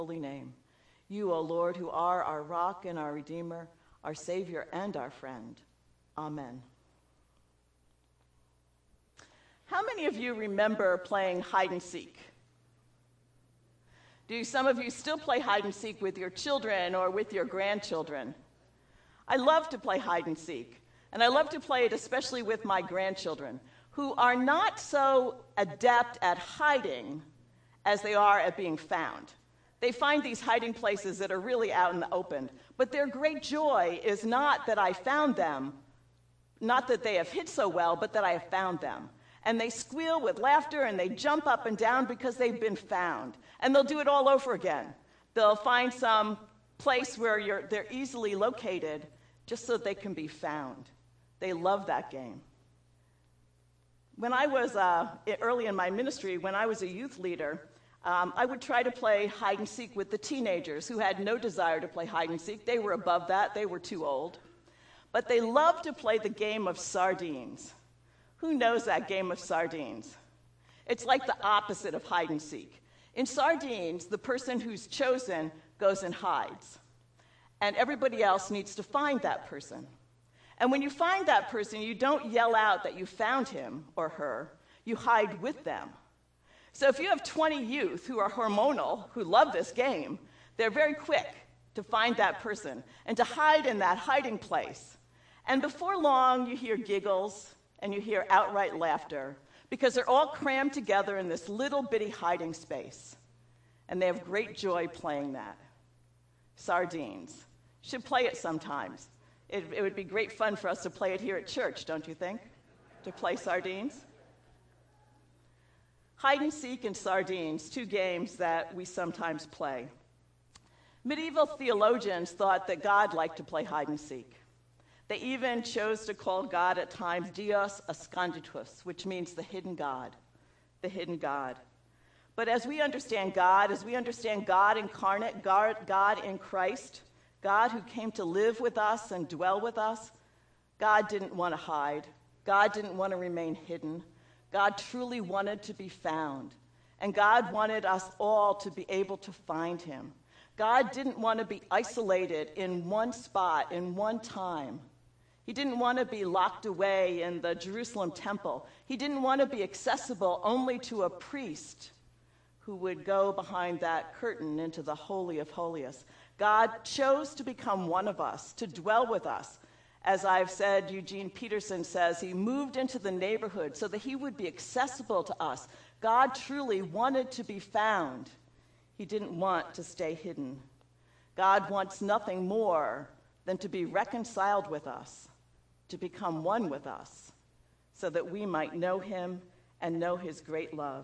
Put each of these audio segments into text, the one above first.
holy name. You, O Lord, who are our rock and our redeemer, our Savior and our friend. Amen. How many of you remember playing hide and seek? Do some of you still play hide and seek with your children or with your grandchildren? I love to play hide and seek, and I love to play it especially with my grandchildren, who are not so adept at hiding as they are at being found. They find these hiding places that are really out in the open, but their great joy is not that I found them, not that they have hid so well, but that I have found them. And they squeal with laughter and they jump up and down because they've been found. And they'll do it all over again. They'll find some place where they're easily located just so they can be found. They love that game. When I was early in my ministry, when I was a youth leader, I would try to play hide and seek with the teenagers who had no desire to play hide and seek. They were above that. They were too old. But they loved to play the game of sardines. Who knows that game of sardines? It's like the opposite of hide and seek. In sardines, the person who's chosen goes and hides. And everybody else needs to find that person. And when you find that person, you don't yell out that you found him or her. You hide with them. So if you have 20 youth who are hormonal, who love this game, they're very quick to find that person and to hide in that hiding place. And before long, you hear giggles and you hear outright laughter because they're all crammed together in this little bitty hiding space. And they have great joy playing that. Sardines. You should play it sometimes. It would be great fun for us to play it here at church, don't you think? To play sardines. Hide and seek and sardines, two games that we sometimes play. Medieval theologians thought that God liked to play hide and seek. They even chose to call God at times Dios Esconditus, which means the hidden God, the hidden God. But as we understand God incarnate, God in Christ, God who came to live with us and dwell with us, God didn't want to hide. God didn't want to remain hidden. God truly wanted to be found. And God wanted us all to be able to find him. God didn't want to be isolated in one spot, in one time. He didn't want to be locked away in the Jerusalem temple. He didn't want to be accessible only to a priest who would go behind that curtain into the Holy of Holies. God chose to become one of us, to dwell with us. As I've said, Eugene Peterson says, he moved into the neighborhood so that he would be accessible to us. God truly wanted to be found. He didn't want to stay hidden. God wants nothing more than to be reconciled with us, to become one with us, so that we might know him and know his great love.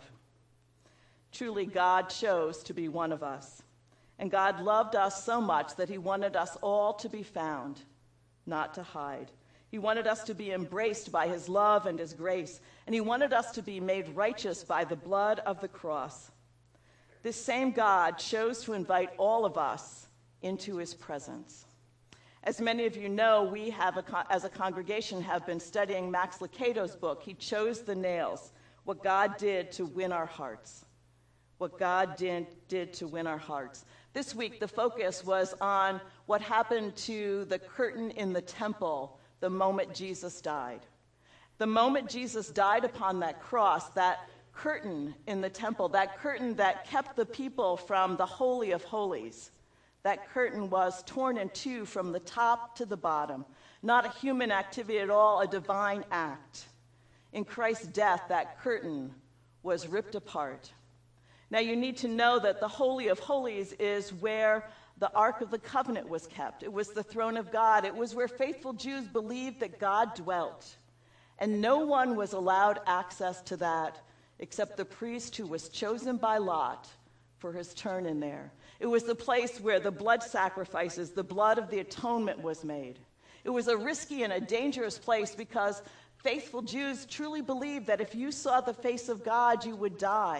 Truly, God chose to be one of us. And God loved us so much that he wanted us all to be found, not to hide. He wanted us to be embraced by his love and his grace, and he wanted us to be made righteous by the blood of the cross. This same God chose to invite all of us into his presence. As many of you know, we have, as a congregation, have been studying Max Lucado's book, He Chose the Nails, What God Did to Win Our Hearts. What God did to win our hearts. This week, the focus was on what happened to the curtain in the temple the moment Jesus died. The moment Jesus died upon that cross, that curtain in the temple, that curtain that kept the people from the Holy of Holies, that curtain was torn in two from the top to the bottom. Not a human activity at all, a divine act. In Christ's death, that curtain was ripped apart. Now, you need to know that the Holy of Holies is where the Ark of the Covenant was kept. It was the throne of God. It was where faithful Jews believed that God dwelt. And no one was allowed access to that except the priest who was chosen by Lot for his turn in there. It was the place where the blood sacrifices, the blood of the atonement was made. It was a risky and a dangerous place because faithful Jews truly believed that if you saw the face of God, you would die.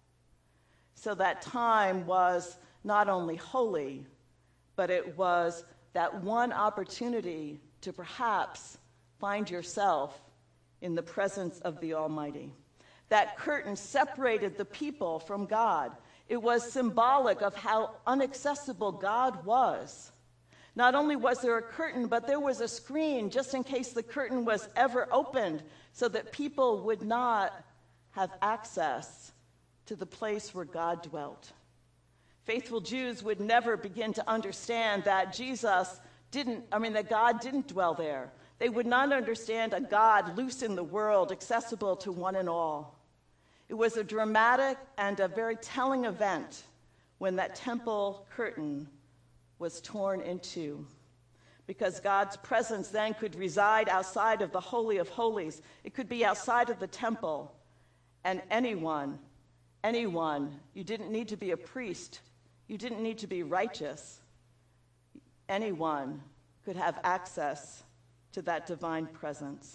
So that time was not only holy, but it was that one opportunity to perhaps find yourself in the presence of the Almighty. That curtain separated the people from God. It was symbolic of how inaccessible God was. Not only was there a curtain, but there was a screen just in case the curtain was ever opened so that people would not have access to the place where God dwelt. Faithful Jews would never begin to understand that that God didn't dwell there. They would not understand a God loose in the world, accessible to one and all. It was a dramatic and a very telling event when that temple curtain was torn in two, because God's presence then could reside outside of the Holy of Holies. It could be outside of the temple, and anyone, you didn't need to be a priest, you didn't need to be righteous. Anyone could have access to that divine presence.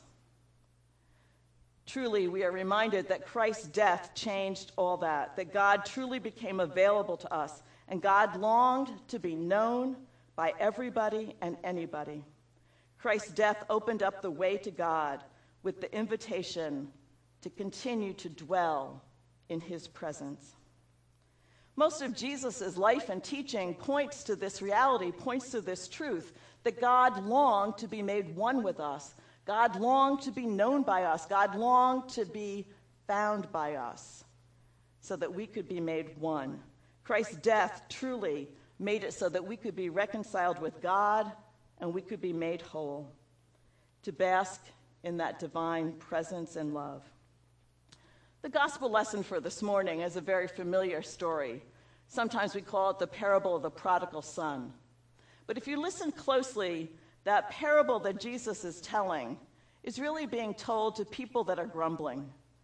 Truly, we are reminded that Christ's death changed all that God truly became available to us, and God longed to be known by everybody and anybody. Christ's death opened up the way to God with the invitation to continue to dwell in his presence. Most of Jesus' life and teaching points to this reality, points to this truth, that God longed to be made one with us. God longed to be known by us. God longed to be found by us so that we could be made one. Christ's death truly made it so that we could be reconciled with God and we could be made whole, to bask in that divine presence and love. The gospel lesson for this morning is a very familiar story. Sometimes we call it the parable of the prodigal son. But if you listen closely, that parable that Jesus is telling is really being told to people that are grumbling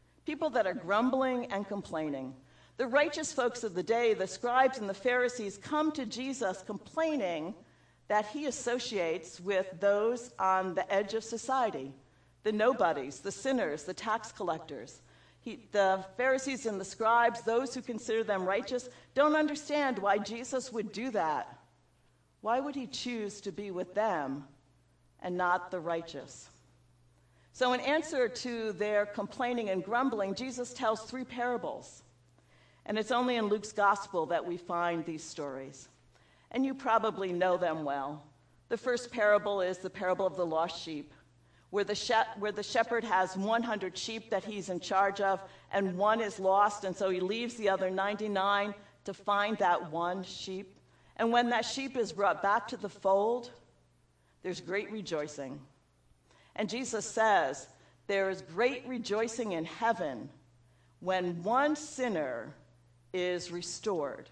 and complaining. The righteous folks of the day, the scribes and the Pharisees, come to Jesus complaining that he associates with those on the edge of society, the nobodies, the sinners, the tax collectors. The Pharisees and the scribes, those who consider them righteous, don't understand why Jesus would do that. Why would he choose to be with them and not the righteous? So in answer to their complaining and grumbling, Jesus tells 3 parables. And it's only in Luke's gospel that we find these stories. And you probably know them well. The first parable is the parable of the lost sheep, where the shepherd has 100 sheep that he's in charge of, and one is lost, and so he leaves the other 99 to find that one sheep. And when that sheep is brought back to the fold, there's great rejoicing. And Jesus says there is great rejoicing in heaven when one sinner is restored.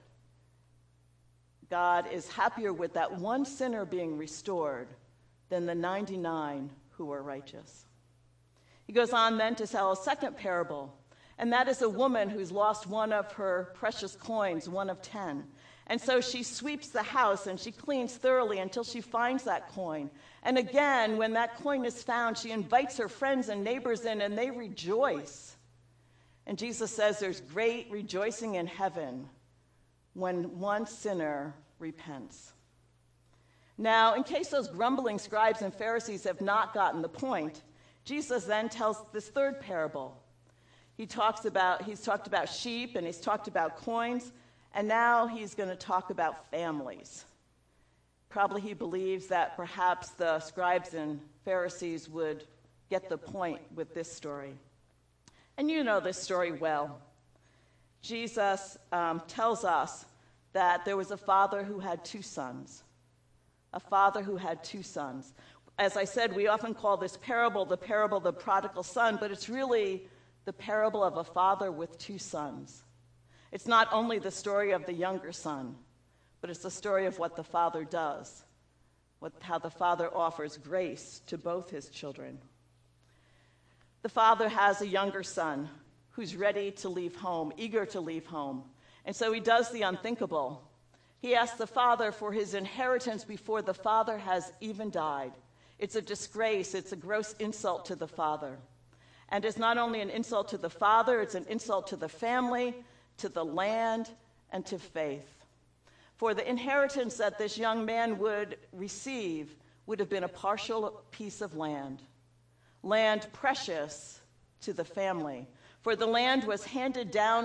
God is happier with that one sinner being restored than the 99 who are righteous. He goes on then to tell a second parable, and that is a woman who's lost one of her precious coins, one of 10. And so she sweeps the house and she cleans thoroughly until she finds that coin. And again, when that coin is found, she invites her friends and neighbors in, and they rejoice. And Jesus says there's great rejoicing in heaven when one sinner repents. Now, in case those grumbling scribes and Pharisees have not gotten the point, Jesus then tells this third parable. He's talked about sheep, and he's talked about coins, and now he's going to talk about families. Probably he believes that perhaps the scribes and Pharisees would get the point with this story. And you know this story well. Jesus tells us that there was a father who had 2 sons. A father who had 2 sons. As I said, we often call this parable the parable of the prodigal son, but it's really the parable of a father with 2 sons. It's not only the story of the younger son, but it's the story of what the father does, how the father offers grace to both his children. The father has a younger son who's ready to leave home, eager to leave home. And so he does the unthinkable. He asks the father for his inheritance before the father has even died. It's a disgrace. It's a gross insult to the father. And it's not only an insult to the father, it's an insult to the family, to the land, and to faith. For the inheritance that this young man would receive would have been a partial piece of land precious to the family. For the land was handed down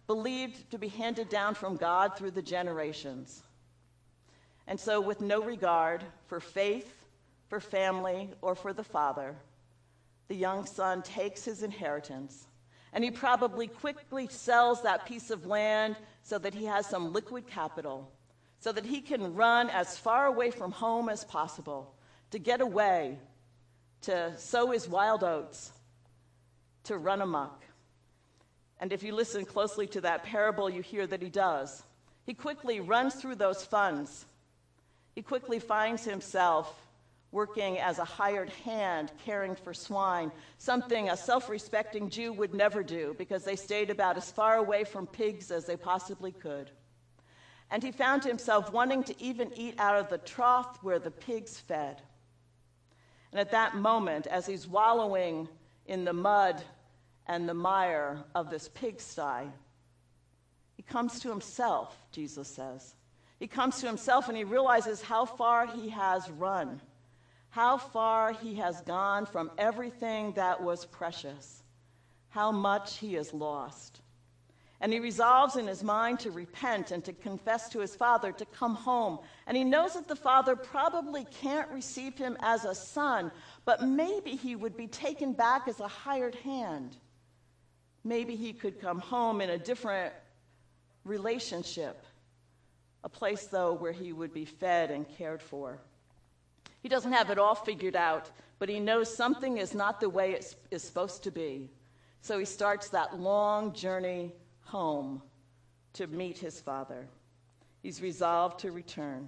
believed to be handed down from God through the generations. And so, with no regard for faith, for family, or for the father, the young son takes his inheritance, and he probably quickly sells that piece of land so that he has some liquid capital, so that he can run as far away from home as possible, to get away, to sow his wild oats, to run amok. And if you listen closely to that parable, you hear that he does. He quickly runs through those funds. He quickly finds himself working as a hired hand, caring for swine, something a self-respecting Jew would never do because they stayed about as far away from pigs as they possibly could. And he found himself wanting to even eat out of the trough where the pigs fed. And at that moment, as he's wallowing in the mud and the mire of this pigsty, he comes to himself, Jesus says. He comes to himself and he realizes how far he has run, how far he has gone from everything that was precious, how much he has lost. And he resolves in his mind to repent and to confess to his father, to come home. And he knows that the father probably can't receive him as a son, but maybe he would be taken back as a hired hand. Maybe he could come home in a different relationship, a place, though, where he would be fed and cared for. He doesn't have it all figured out, but he knows something is not the way it is supposed to be. So he starts that long journey home to meet his father. He's resolved to return.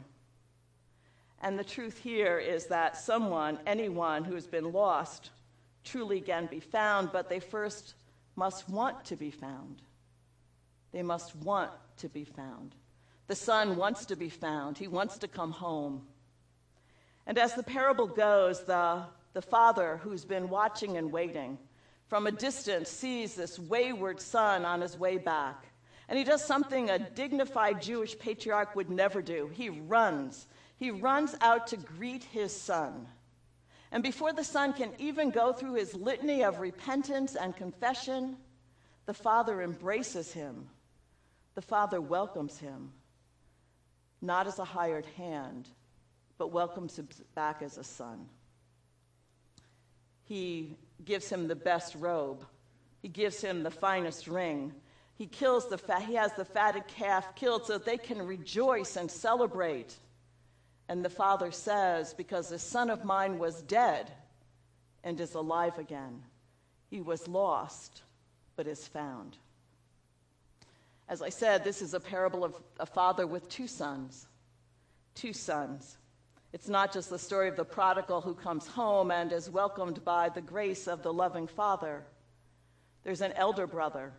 And the truth here is that anyone who has been lost, truly can be found, but they first must want to be found. They must want to be found. The son wants to be found. He wants to come home. And as the parable goes, the father who's been watching and waiting from a distance sees this wayward son on his way back. And he does something a dignified Jewish patriarch would never do. He runs. He runs out to greet his son. And before the son can even go through his litany of repentance and confession, the father embraces him. The father welcomes him, not as a hired hand, but welcomes him back as a son. He gives him the best robe. He gives him the finest ring. He has the fatted calf killed so that they can rejoice and celebrate. And the father says, because this son of mine was dead and is alive again. He was lost, but is found. As I said, this is a parable of a father with two sons. Two sons. It's not just the story of the prodigal who comes home and is welcomed by the grace of the loving father. There's an older brother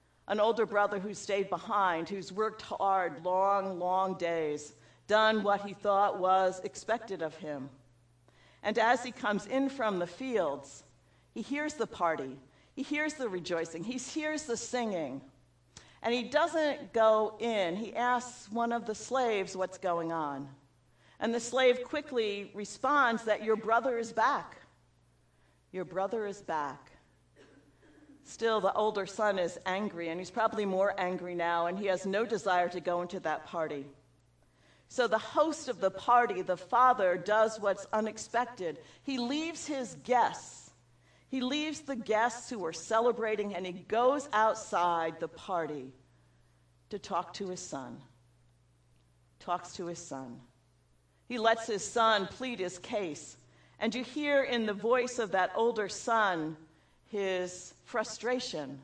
who stayed behind, who's worked hard, long, long days, done what he thought was expected of him. And as he comes in from the fields, he hears the party. He hears the rejoicing. He hears the singing. And he doesn't go in. He asks one of the slaves what's going on. And the slave quickly responds that your brother is back. Your brother is back. Still, the older son is angry, and he's probably more angry now, and he has no desire to go into that party. So the host of the party, the father, does what's unexpected. He leaves his guests. He leaves the guests who are celebrating, and he goes outside the party to talk to his son. Talks to his son. He lets his son plead his case. And you hear in the voice of that older son his frustration,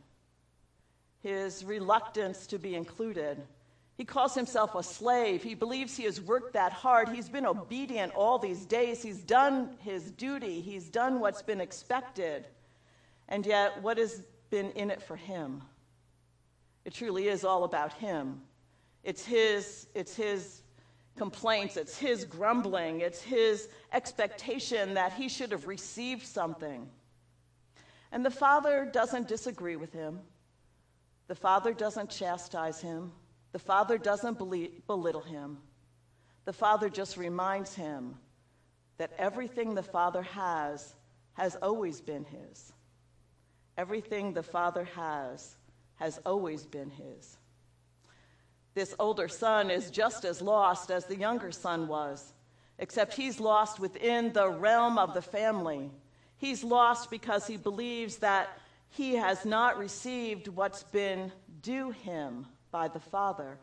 his reluctance to be included. He calls himself a slave. He believes he has worked that hard. He's been obedient all these days. He's done his duty. He's done what's been expected. And yet, what has been in it for him? It truly is all about him. It's his complaints. It's his grumbling. It's his expectation that he should have received something. And the father doesn't disagree with him. The father doesn't chastise him. The father doesn't belittle him. The father just reminds him that everything the father has always been his. Everything the father has has always been his. This older son is just as lost as the younger son was, except he's lost within the realm of the family. He's lost because he believes that he has not received what's been due him by the Father.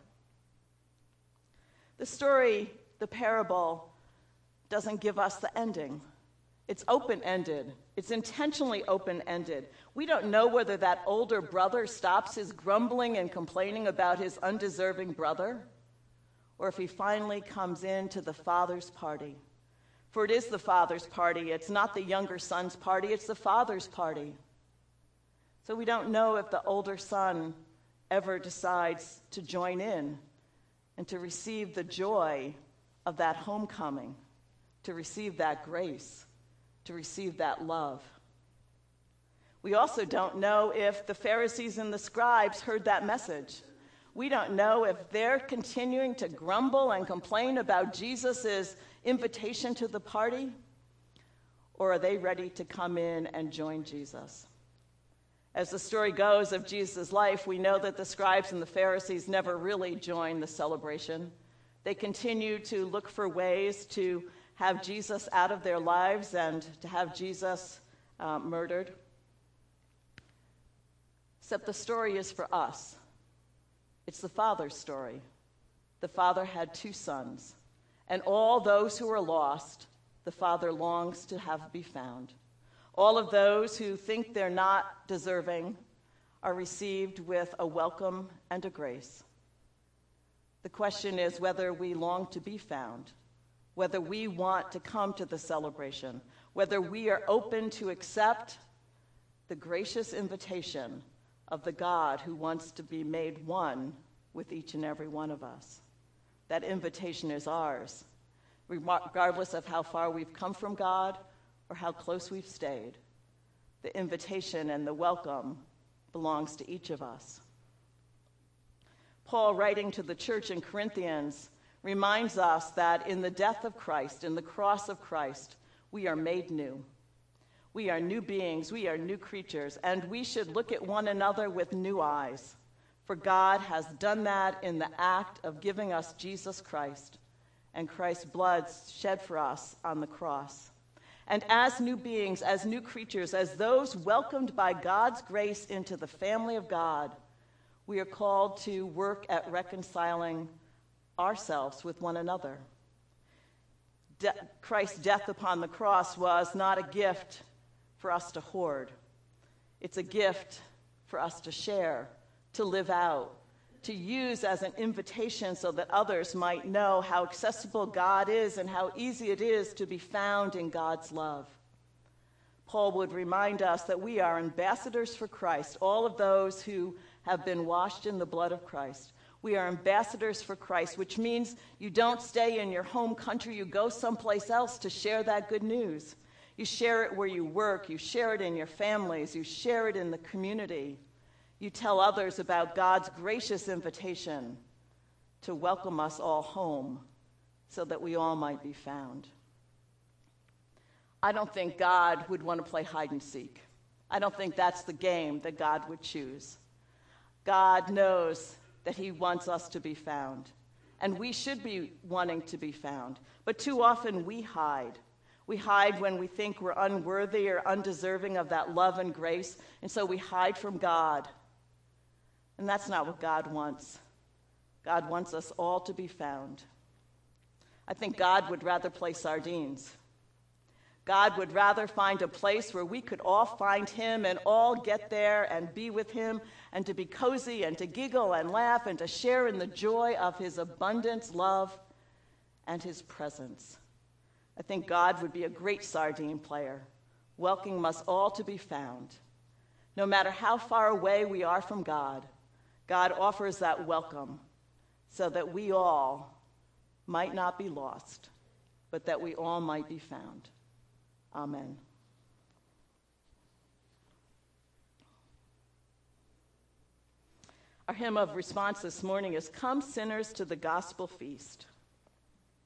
The story, the parable, doesn't give us the ending. It's open-ended. It's intentionally open-ended. We don't know whether that older brother stops his grumbling and complaining about his undeserving brother, or if he finally comes into the father's party. For it is the father's party. It's not the younger son's party. It's the father's party. So we don't know if the older son ever decides to join in and to receive the joy of that homecoming, to receive that grace, to receive that love. We also don't know if the Pharisees and the scribes heard that message. We don't know if they're continuing to grumble and complain about Jesus' invitation to the party, or are they ready to come in and join Jesus? As the story goes of Jesus' life, we know that the scribes and the Pharisees never really joined the celebration. They continue to look for ways to have Jesus out of their lives and to have Jesus murdered. Except the story is for us. It's the Father's story. The Father had two sons, and all those who are lost, the Father longs to have be found. All of those who think they're not deserving are received with a welcome and a grace. The question is whether we long to be found, whether we want to come to the celebration, whether we are open to accept the gracious invitation of the God who wants to be made one with each and every one of us. That invitation is ours, regardless of how far we've come from God or how close we've stayed. The invitation and the welcome belongs to each of us. Paul, writing to the church in Corinthians, reminds us that in the death of Christ, in the cross of Christ, we are made new. We are new beings, we are new creatures, and we should look at one another with new eyes. For God has done that in the act of giving us Jesus Christ and Christ's blood shed for us on the cross. And as new beings, as new creatures, as those welcomed by God's grace into the family of God, we are called to work at reconciling ourselves with one another. Christ's death upon the cross was not a gift for us to hoard. It's a gift for us to share, to live out, to use as an invitation so that others might know how accessible God is and how easy it is to be found in God's love. Paul would remind us that we are ambassadors for Christ, all of those who have been washed in the blood of Christ. We are ambassadors for Christ, which means you don't stay in your home country, you go someplace else to share that good news. You share it where you work, you share it in your families, you share it in the community. You tell others about God's gracious invitation to welcome us all home so that we all might be found. I don't think God would want to play hide and seek. I don't think that's the game that God would choose. God knows that he wants us to be found, and we should be wanting to be found. But too often we hide. We hide when we think we're unworthy or undeserving of that love and grace, and so we hide from God. And that's not what God wants. God wants us all to be found. I think God would rather play sardines. God would rather find a place where we could all find him and all get there and be with him and to be cozy and to giggle and laugh and to share in the joy of his abundant love and his presence. I think God would be a great sardine player, welcoming us all to be found. No matter how far away we are from God, God offers that welcome so that we all might not be lost, but that we all might be found. Amen. Our hymn of response this morning is "Come Sinners to the Gospel Feast."